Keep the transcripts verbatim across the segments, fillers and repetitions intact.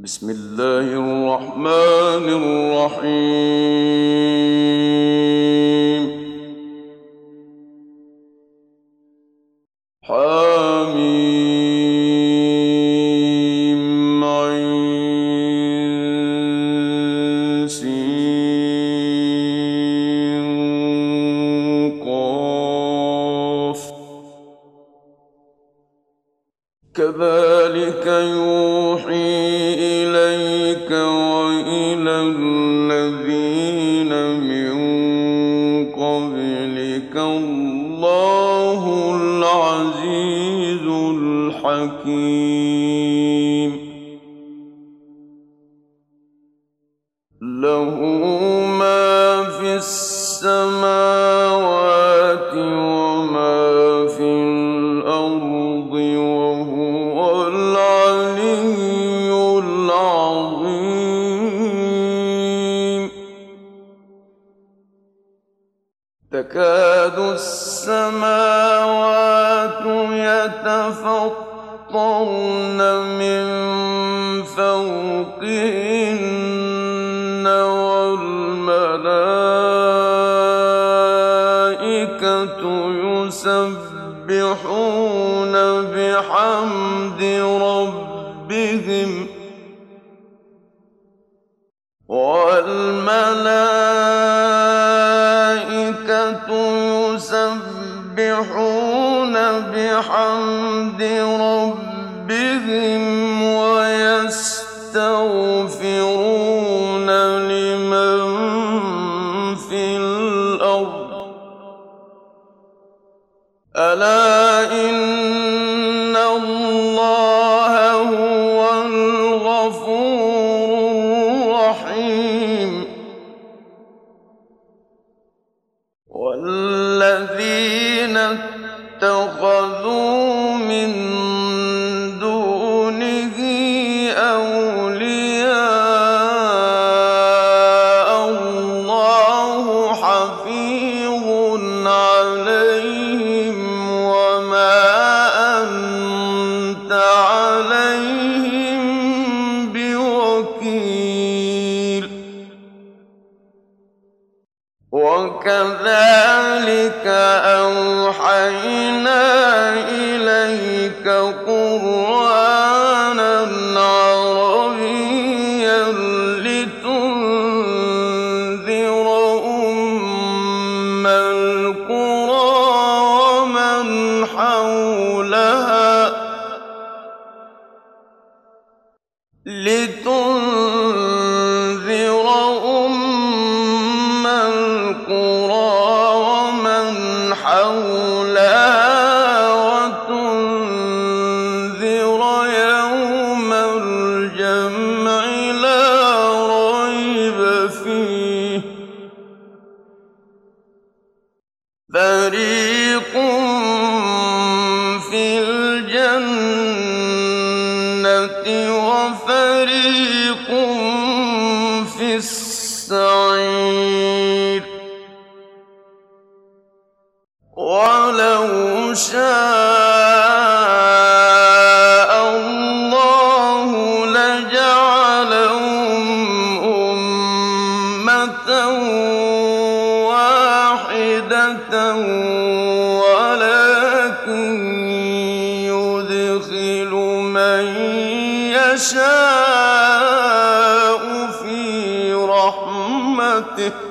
بسم الله الرحمن الرحيم. حميم عين سين قاف كذلك يوحي إليك وإلى الذين من قبلك الله العزيز الحكيم. له ما في السماوات وما في الأرض وهو العلي العظيم. تكاد السماوات يتفطرن من فوقهن والملائكة يسبحون بحمد ربهم والملائكة يسبحون بحمد ربهم ويستغفرون لمن في الأرض ألا إن الله هو الغفور الرحيم. والذين اتخذوا من دونه أولياء الله حفيظ عليهم وما أنت عليهم بوكيل. وكذلك أوحينا إليك قرآنا عربيا لتنذر أم القرى ومن حولها لتنذر أم القرى ومن حولها وتنذر يوم الجمع لا ريب فيه. فريق في الجنة وفريق في السعير. ولو شاء الله لجعلهم أمة واحدة ولكن يدخل من يشاء في رحمته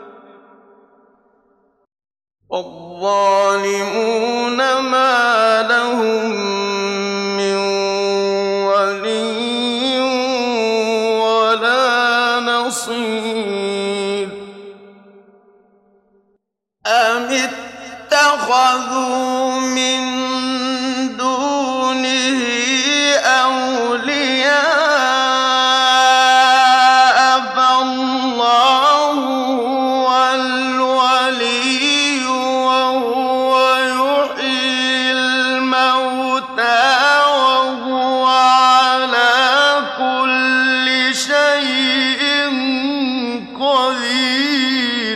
والظالمون ما لهم من ولي ولا نصير. أم اتخذوا من دونه أولياء فالله هو الولي وهو يحيي الموتى وهو على كل شيء قدير.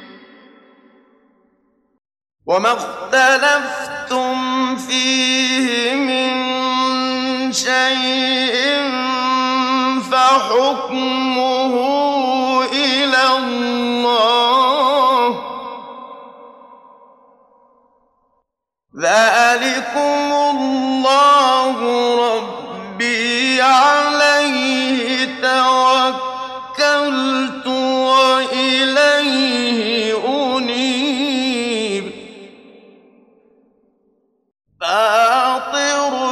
وما اختلفتم فيه من شيء فحكمه إلى الله. ذلكم الله ربي عليه توكلت وإليه أنيب. فاطر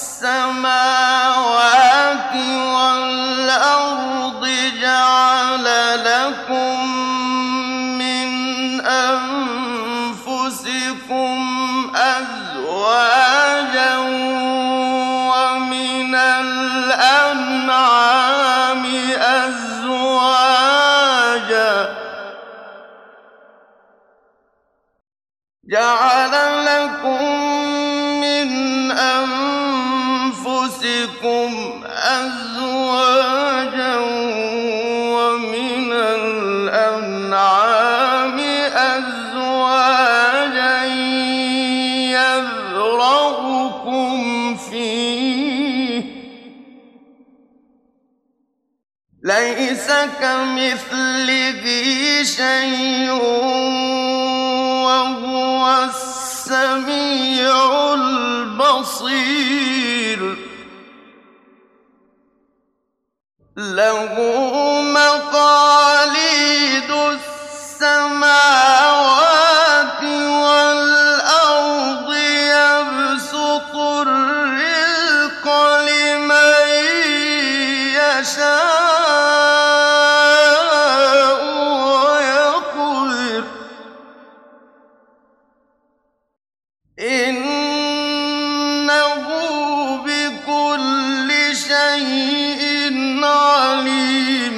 السماوات والأرض جعل لكم من أنفسكم أزواجا ومن الأنعام أزواجا جعل لكم من أنفسكم أزواجا ومن الأنعام أزواجا يذرأكم فيه ليس كمثله شيء وهو السميع البصير. له مقاليد السماوات والأرض يبسط الرزق لمن يشاء ويقدر إنه بكل شيء عليم.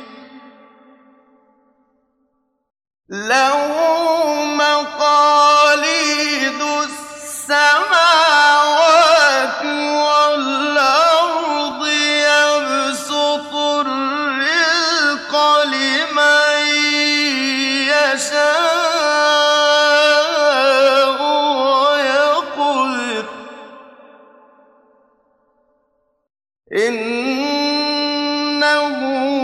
له مقاليد السماوات والأرض يبسط الرزق لمن يشاء ويقدر إنه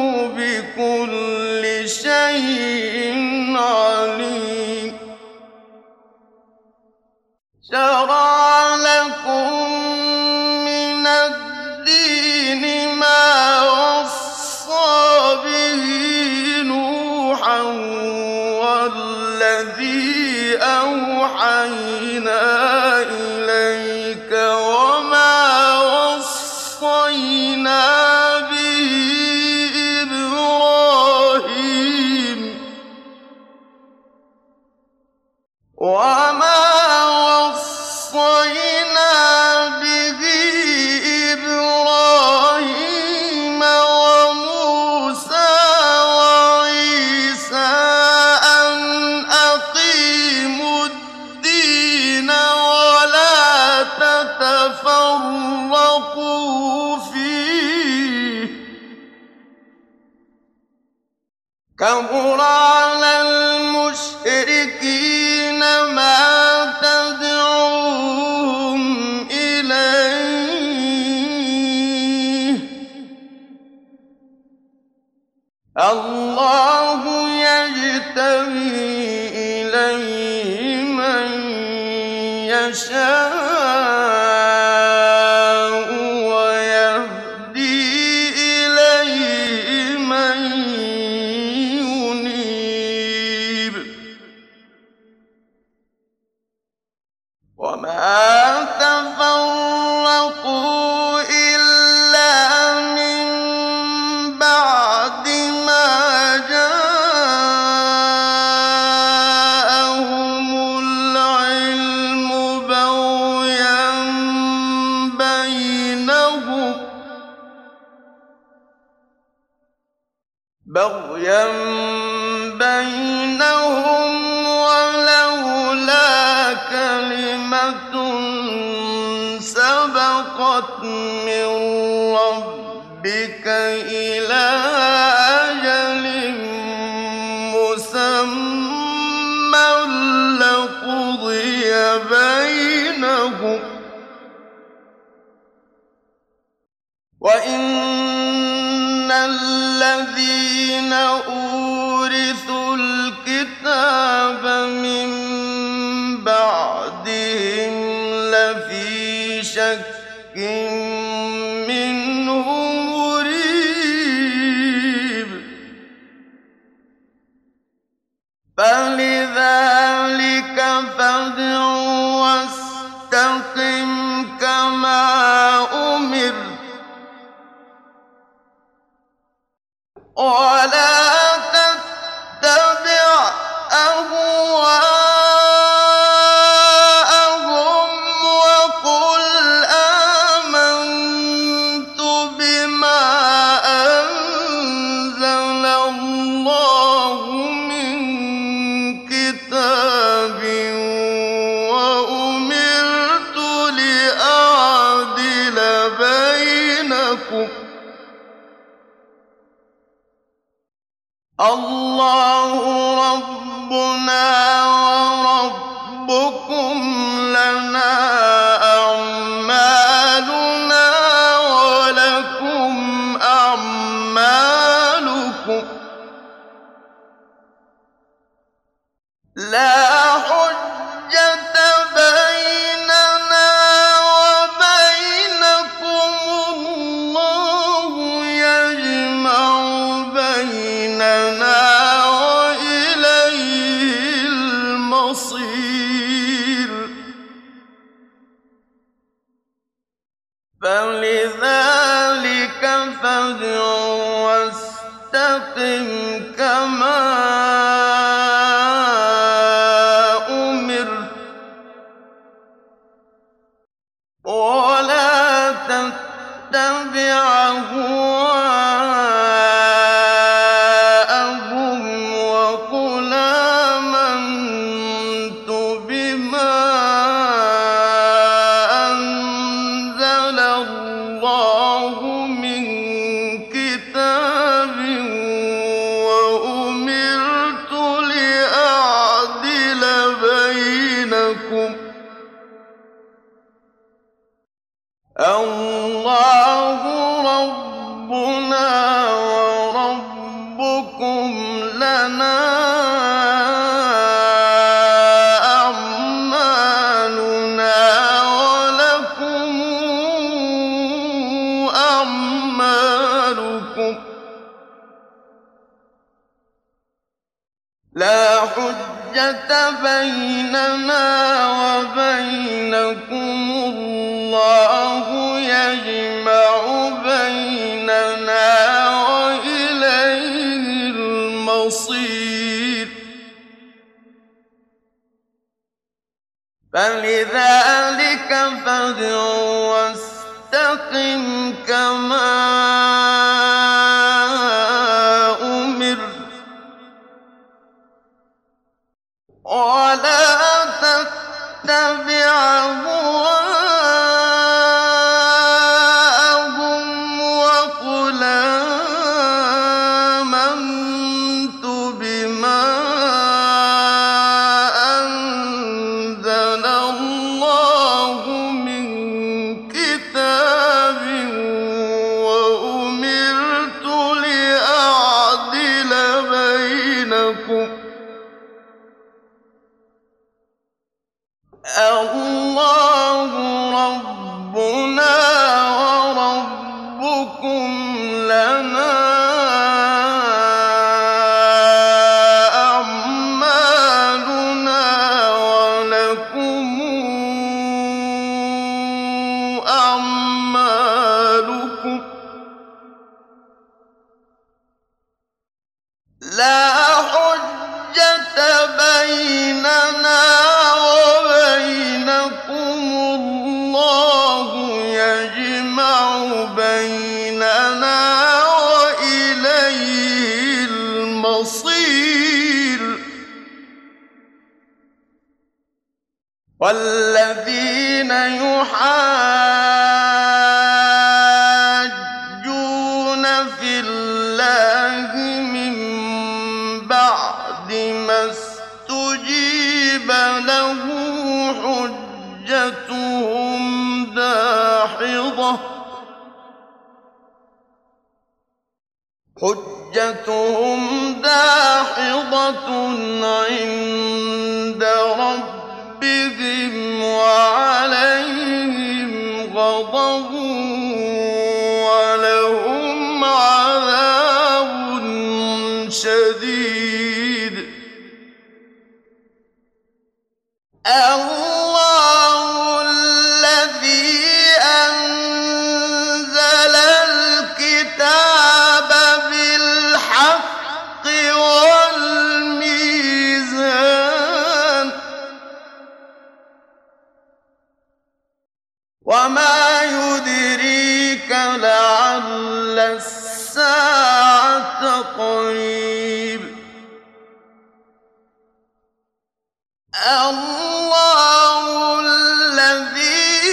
بكل شيء عليم. شرع لكم من الدين ما وصى به نوحا والذي أوحينا إليك وما وصينا به إبراهيم وما وصينا به إبراهيم وموسى وعيسى أن أقيموا الدين ولا تتفرقوا فيه كبر على المشركين ما تدعوهم إليه. الله يجتبي إليه من يشاء ويهدي إليه من ينيب. وما تفرقوا إلا من بعد ما جاءهم العلم بغيا بينهم بغيا بينهم ولولا كلمة سبقت من ربك إلى أجل مسمى لقضي بينهم وإن إِنَّ الَّذِينَ أُورِثُوا الْكِتَابَ مِن بَعْدِهِمْ لَفِي شَكٍّ مِّنْهُ مُرِيبٍ فَلِذَٰلِكَ فَادْعُ وَاسْتَقِمْ كَمَا أُمِرْتَ وَلَا تَتَّبِعْ أَهْوَاءَهُمْ وَقُلْ آمَنتُ بِمَا أَنزَلَ اللَّهُ مِن كِتَابٍ وَأُمِرْتُ لِأَعْدِلَ بَيْنَكُمْ ۖ اللَّهُ رَبُّنَا وَرَبُّكُمْ لَنَا أَعْمَالُنَا وَلَكُمْ أَعْمَالُكُمْ لَا حُجَّةَ بَيْنَنَا وَبَيْنَكُمُ اللَّهُ يَجْمَعُ بَيْنَنَا وَإِلَيْهِ الْمَصِيرُ فَلِذَٰلِكَ فَادْعُ وَاسْتَقِمْ كَمَا أُمِرْتَ وَلَا تَتَّبِعْ أَهْوَاءَهُمْ وَقُلْ آمَنتُ بِمَا أَنزَلَ اللَّهُ مِن كِتَابٍ وَأُمِرْتُ لِأَعْدِلَ بَيْنَكُمْ ۖ اللَّهُ رَبُّنَا وَرَبُّكُمْ لَنَا أَعْمَالُنَا وَلَكُمْ أَعْمَالُكُمْ لَا حُجَّةَ بَيْنَنَا وَبَيْنَكُمُ اللَّهُ يَجْمَعُ بَيْنَنَا وَإِلَيْهِ الْمَصِيرُ فَلِذَٰلِكَ فَادْعُ وَاسْتَقِمْ كَمَا أُمِرْتَ وَلَا تَتَّبِعْ أَهْوَاءَهُمْ وَقُلْ آمَنتُ بِمَا أَنزَلَ اللَّهُ مِن كِتَابٍ وَأُمِرْتُ لِأَعْدِلَ بَيْنَكُمْ ۖ اللَّهُ رَبُّنَا وَرَبُّكُمْ لَنَا أَعْمَالُنَا وَلَكُمْ أَعْمَالُكُمْ لَا حُجَّةَ بَيْنَنَا وَبَيْنَكُمُ اللَّهُ يَجْمَعُ بَيْنَنَا وَإِلَيْهِ الْمَصِيرُ وَالَّذِينَ يُحَاجُّونَ فِي اللَّهِ مِن بَعْدِ مَا اسْتُجِيبَ لَهُ حُجَّتُهُمْ دَاحِضَةٌ حجتهم داحضة عند ربهم وعليهم غضب ولهم عذاب شديد. الله الذي أنزل الكتاب بالحق والميزان وما يدريك لعل الساعة قريب. الله الذي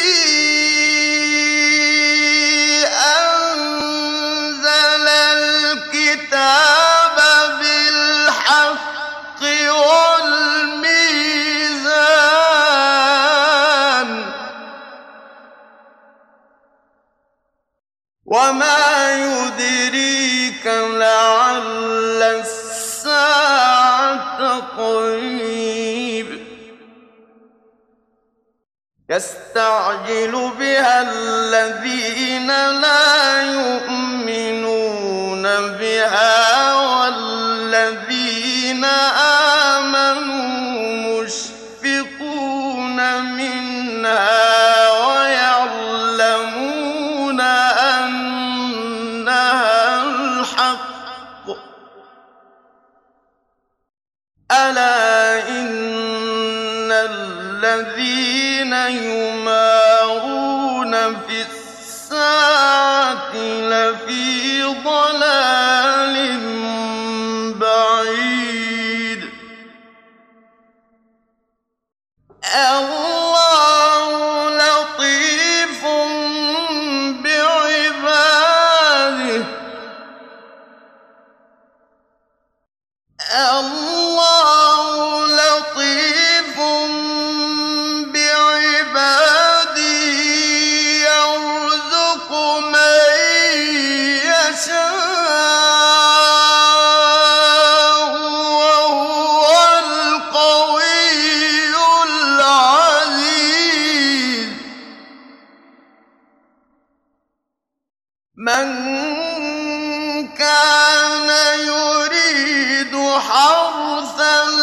أنزل الكتاب بالحق والميزان وما يدريك لعل الساعة قريب. يستعجل بها الذين لا يؤمنون بها والذين آمنوا مشفقون منها ويعلمون أنها الحق. ألا إن الذين يمارون في الساعة لفي ضلال بعيد. الله لطيف بعباده. الله لطيف بعباده يرزق من يشاء وهو القوي العزيز. من كان يريد حرث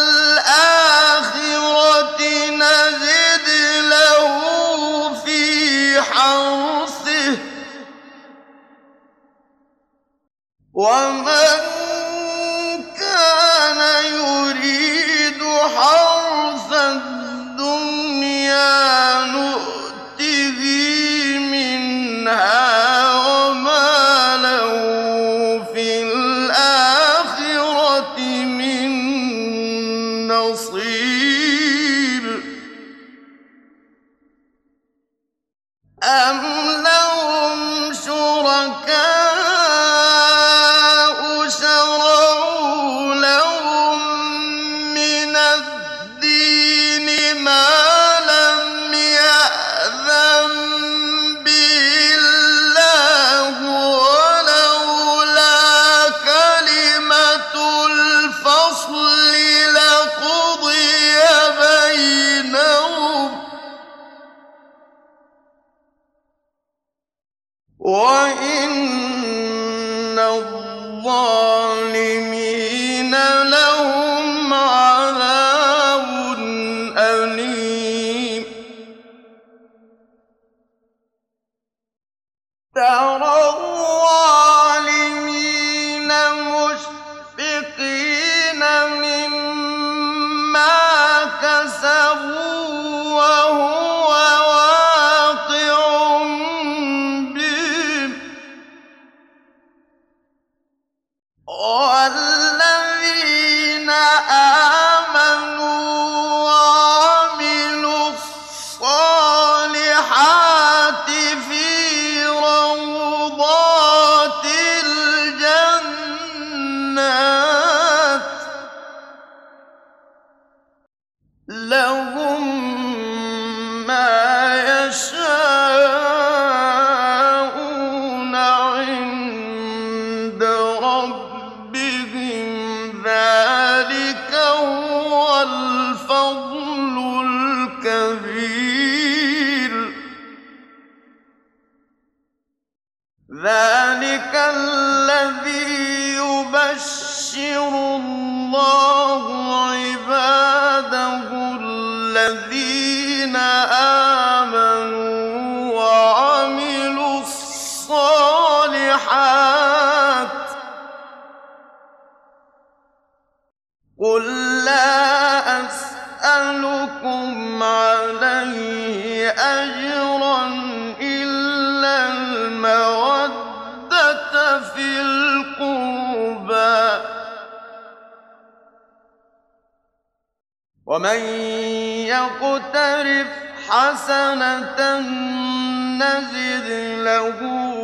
الآخرة نزد له في حرثه ومن كان يريد حرث الدنيا نؤته منها وما له في الآخرة من نصيب. أم لهم شركاء شرعوا لهم من الدين ما لم يأذن به الله ولولا كلمة الفصل لقضي بينهم وإن الظالمين لهم عذاب أليم. ترى الظالمين مشفقين مما كسبوا وهو واقع بهم والذين آمنوا وعملوا الصالحات في روضات الجنات لهم ما يشاءون عند ربهم ذلك هو الفضل الكبير ذلك الذي يبشر الله عباده الذين آمنوا وعملوا الصالحات قل لا أسألكم عليه أجرا إلا المودة في القربى ومن يقترف حسنة نزد له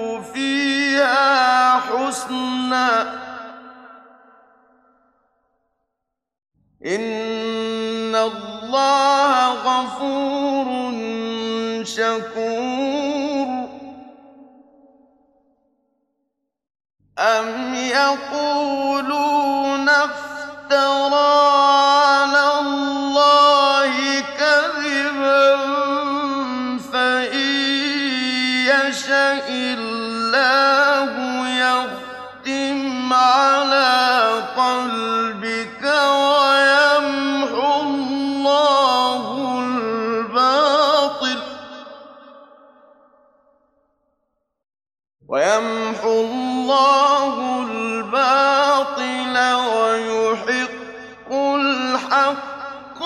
فيها حسنا إن الله غفور شكور أم يقولون افترى على الله كذبا فإن يشأ الله يختم على قلبك ويمحو الله الباطل ويمحو الله الباطل ويحق الحق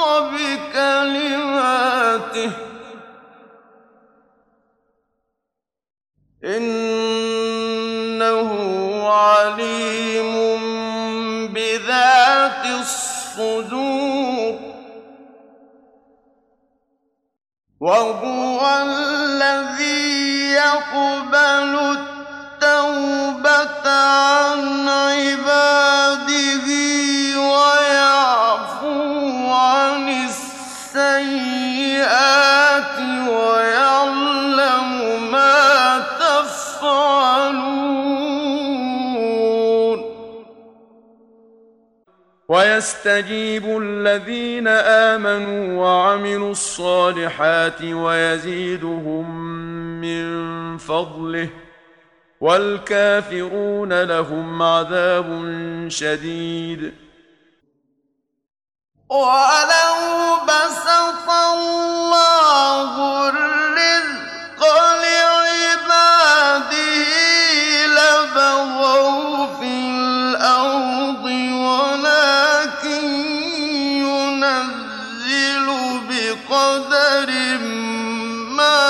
بكلماته إنه عليم بذات الصدور وهو الذي يقبل التوبة عن عباده ويعفو عن السيئات ويعلم ما تفعلون ويستجيب الذين آمنوا وعملوا الصالحات ويزيدهم من فضله والكافرون لهم عذاب شديد ولو بسط الله الرزق لعباده لبغوا في الأرض ولكن ينزل بقدر ما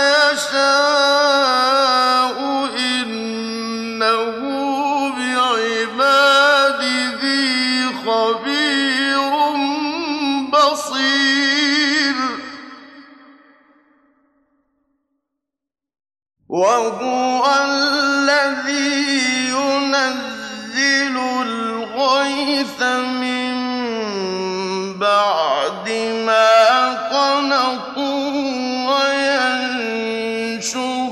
يشاء إنه بعباده خبير بصير وهو الذي ينزل الغيث من بعد ما قنطوا وينشر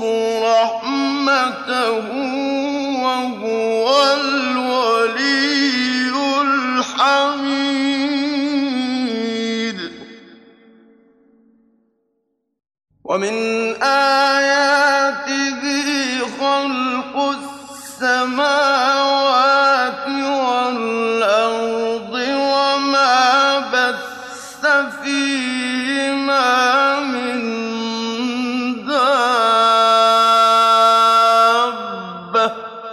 رحمته وهو الولي الحميد ومن آياته خلق السماوات والأرض وما بث فيهما من دابة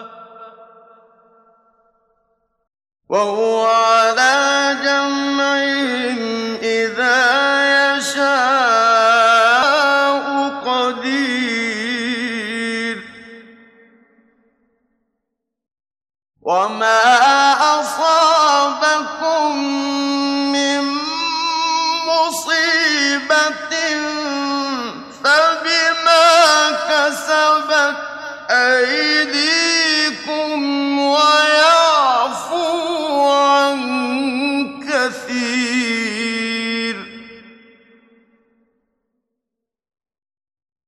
وهو على جمعهم إذا يشاء قدير وما أصابكم من مصيبة فبما كسبت أيديكم ويعفو عن كثير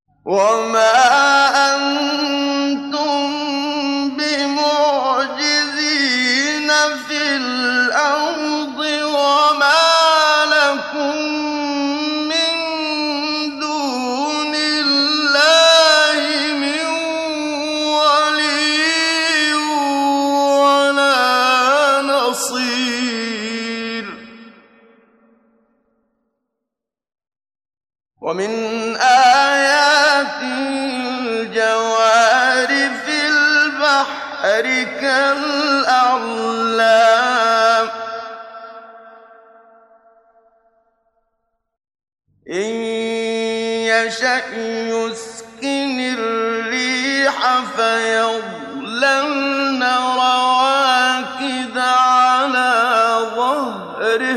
وما أنتم بمعجزين ومن آياته الجوار في البحر كالأعلام إن يشأ يسكن الريح فيظللن رواكد على ظهره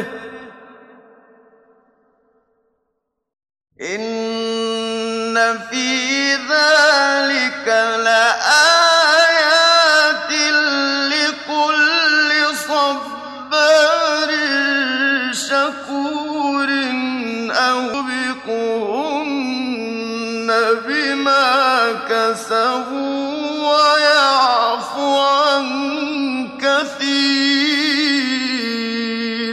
إن في ذلك لآيات لكل صبار شكور أوبقهن بما كسبوا ويعفو عن كثير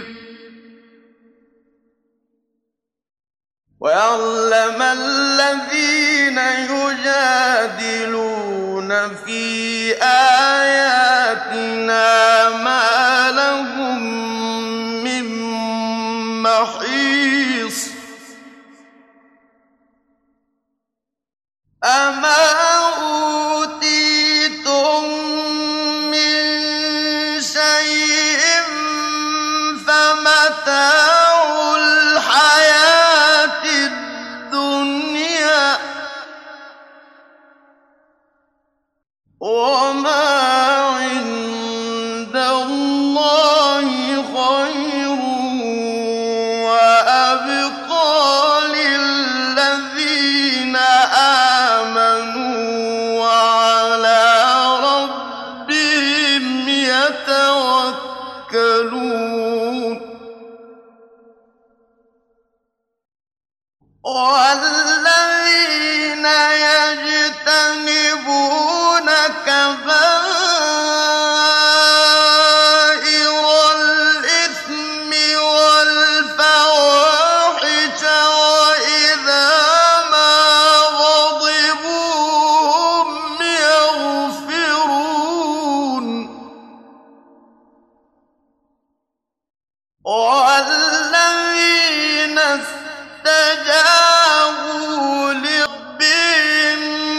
ويعلم الذين يجادلون في آياتنا ما لهم من محيص أما أوتيتم من شيء فمتاع الحياة الدنيا وما عند الله خير وأبقى للذين آمنوا وعلى ربهم يتوكلون والذين يجتنبون كبائر الإثم والفواحش وإذا ما غضبوا هم يغفرون والذين استجابوا لربهم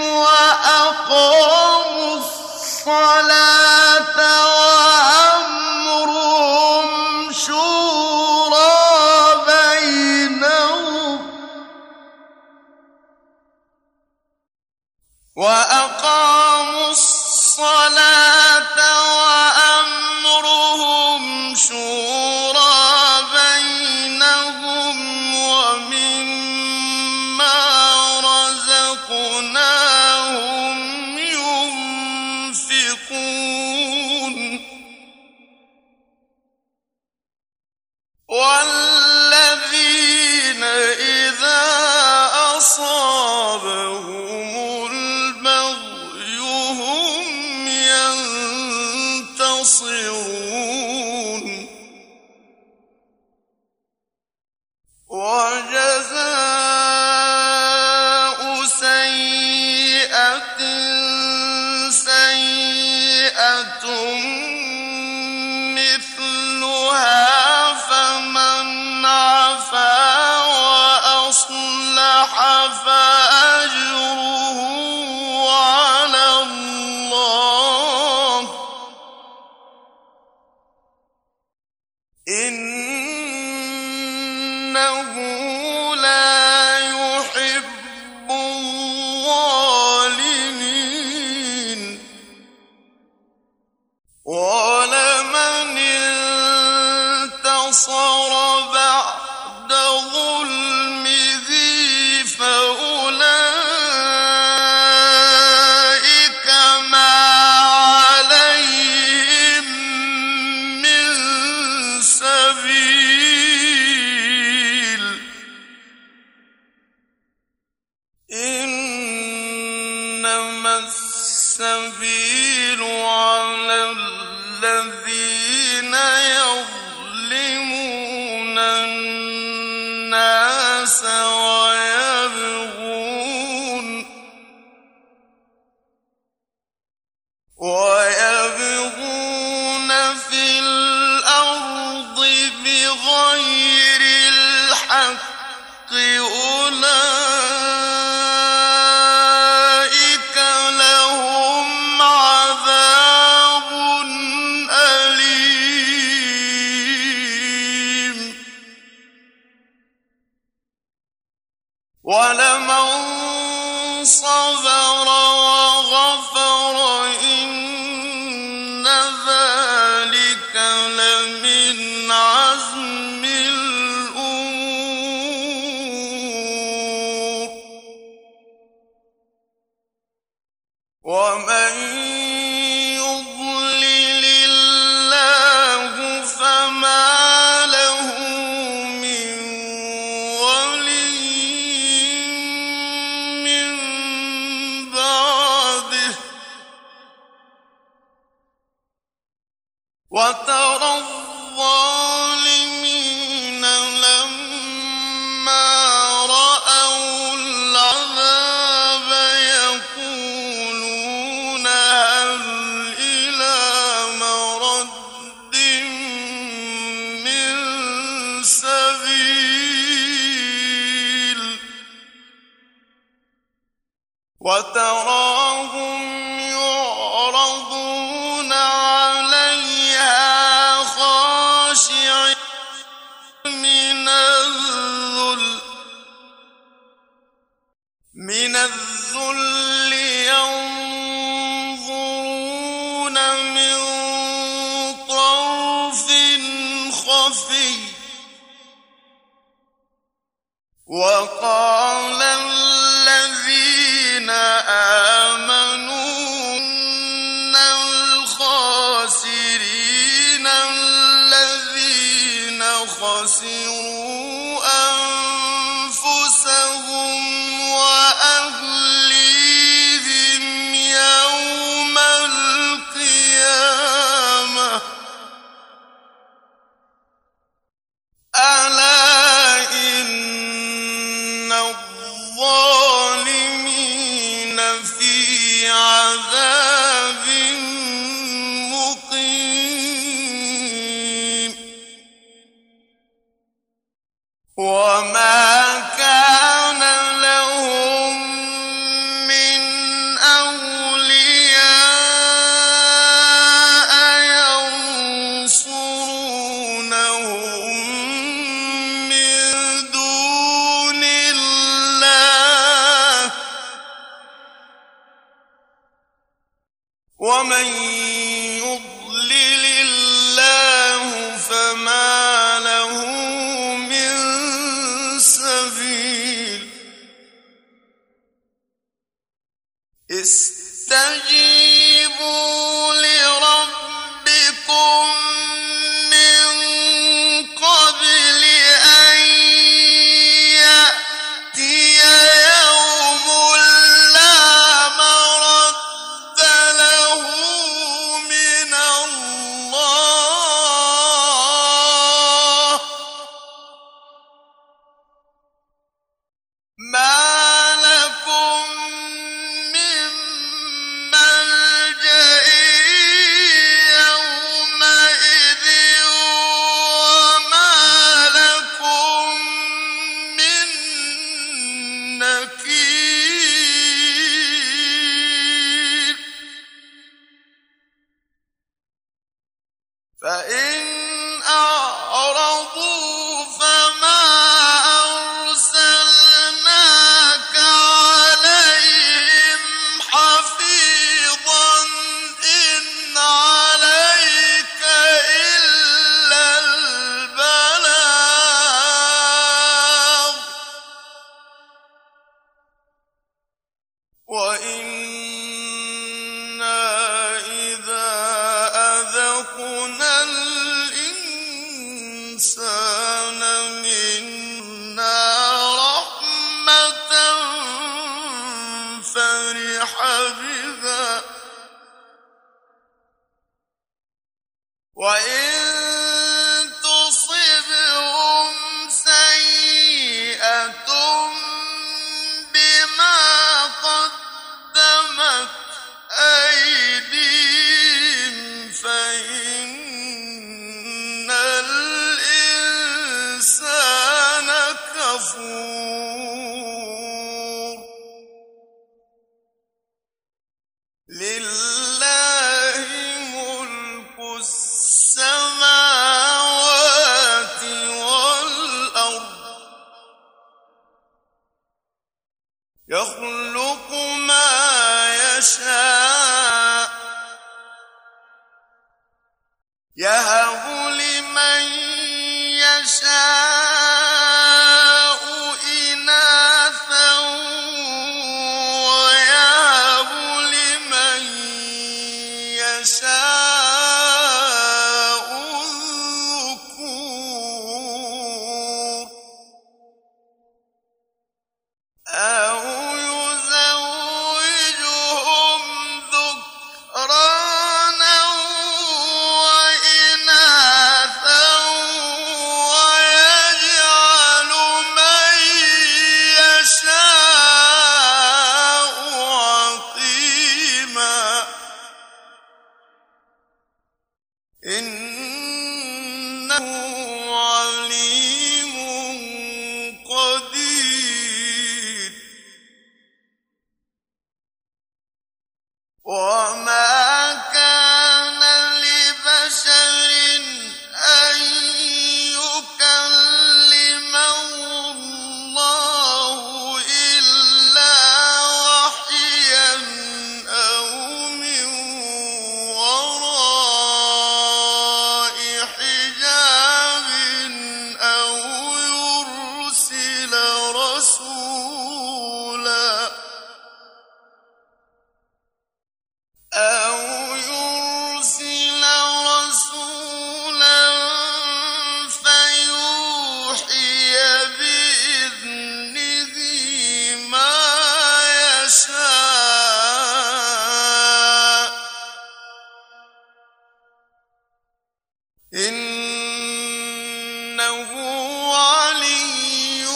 وأقاموا الصلاة وأمرهم شورى بينهم وأقاموا الصلاة وأمرهم شورى بينهم ومما رزقناهم ينفقون والذين إذا أصابهم البغي هم ينتصرون وجزاء سيئة سيئة مثلها فمن عفا وأصلح فأجره على الله إنه لا يحب الظالمين ولمن انتصر بعد ظلمه فأولئك ما عليهم من سبيل إنما السبيل على الذين يظلمون الناس ويبغون ويبغون في الأرض بغير الحق أولئك ذلك لمن عزم الأمور ومن يضلل الله فما له من ولي من بعده وترى الظالمين لما رأوا العذاب يقولون هل إلى مرد من سبيل وتراهم يعرضون عليها خاشعين من الذل من الذل ينظرون من طرف خفي وقال الذين آمنوا إن الخاسرين الذين خسروا أنفسهم وأهليهم يوم القيامة ألا إن الظالمين في عذاب مقيم وما كان لهم من أولياء ينصرونهم من دون الله ومن يضلل الله فما له من سبيل استجيبوا لربكم من قبل أن يأتي يوم لا مرد له من الله ما لكم من ملجأ يومئذ وما لكم من نكير فإن أعرضوا فما أرسلناك عليهم حفيظا إن عليك إلا البلاغ وإنا إذا أذقنا الإنسان منا رحمة فرح بها وإن تصبهم سيئة بما قدمت أيديهم فإن الإنسان كفور لله ملك السماوات يهب لمن يشاء إناثا ويهب لمن يشاء الذكور أو يزوجهم ذكرانا وإناثا ويجعل من يشاء عقيما إنه عليم قدير وما كان لبشر أن يكلمه الله إلا وحيا أو من وراء حجاب أو يرسل رسولا أو يرسل رسولا فيوحي بإذنه ما يشاء إنه علي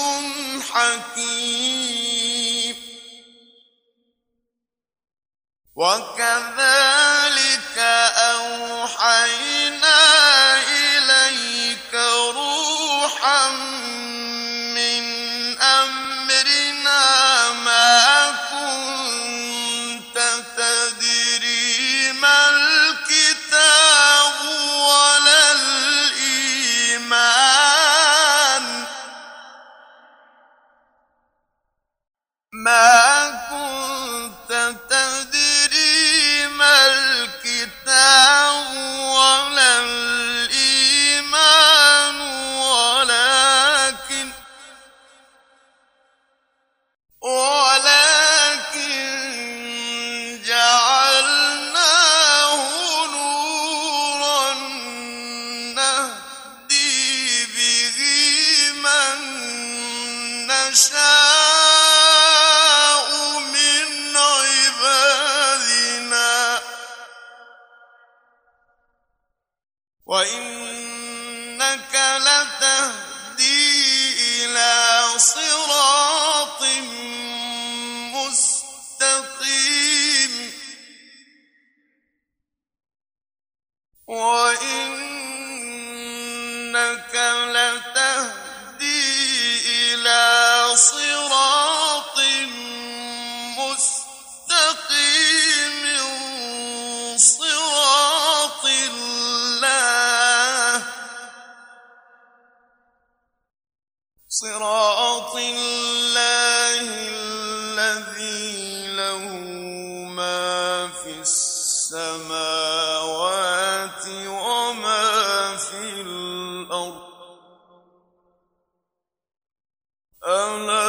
حكيم وكذلك أوحينا إليك روحا من أمرنا ما كنت تدري ما الكتاب ولا الإيمان ما كنت تدري ما الكتاب ولا الإيمان ولكن ولكن جعلناه نورا نهدي به من نشاء من عبادنا وإنك لتهدي إلى صراط مستقيم وإنك لتهدي إلى صراط مستقيم صراط الله صراط الله الذي له ما في السماوات وما في الأرض ألا